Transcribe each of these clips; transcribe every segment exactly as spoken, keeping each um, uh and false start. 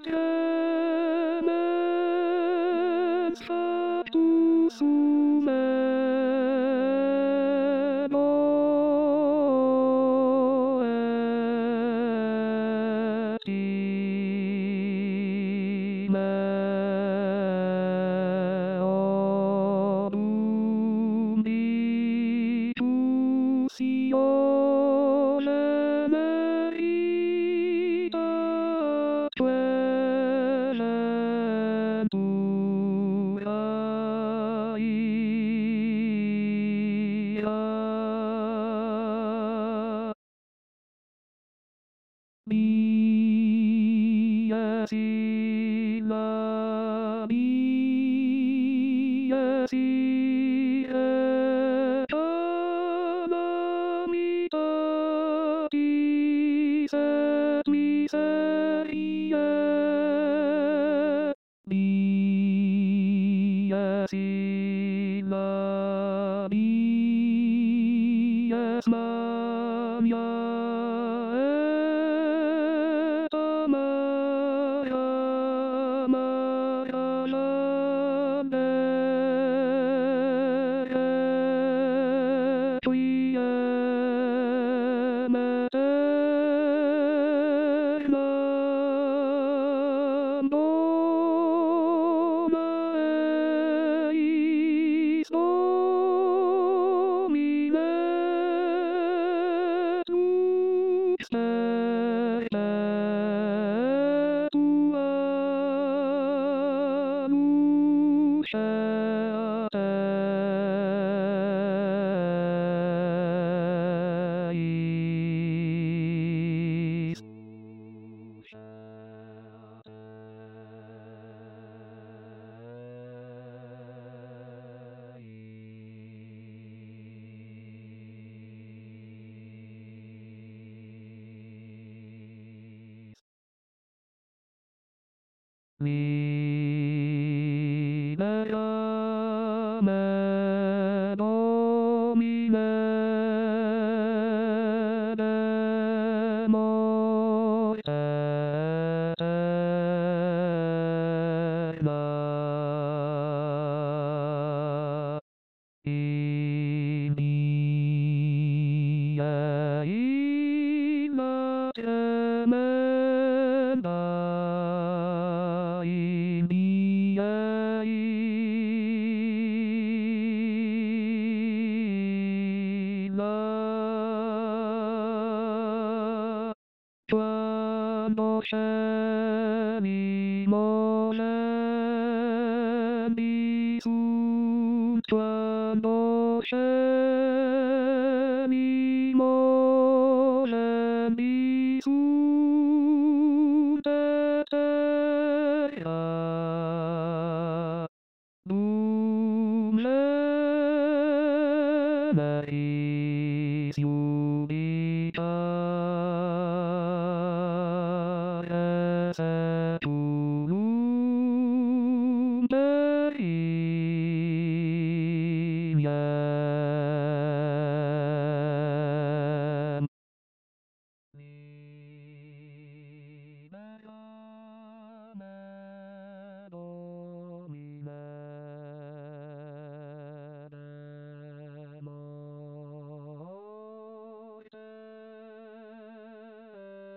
Clemens factus humano et meorum ditusione merita Clementura ia. Mia silla, mia si et calamitatis et miseriae. Mia silla, mies mania et amara amara landere quiem aeternam dona eis Domine lux perpetua luceat eis. Luceat eis. Libera me, Domine, de morte eterna. In die illa tremenda, in die illa. Quando scemimo scendi sunt, quando scemimo scendi sunt et terra dum lemeris iubitares et tuum perimiem. Libera me, Domine, de morte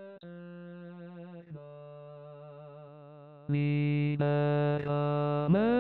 eterna. Libera me,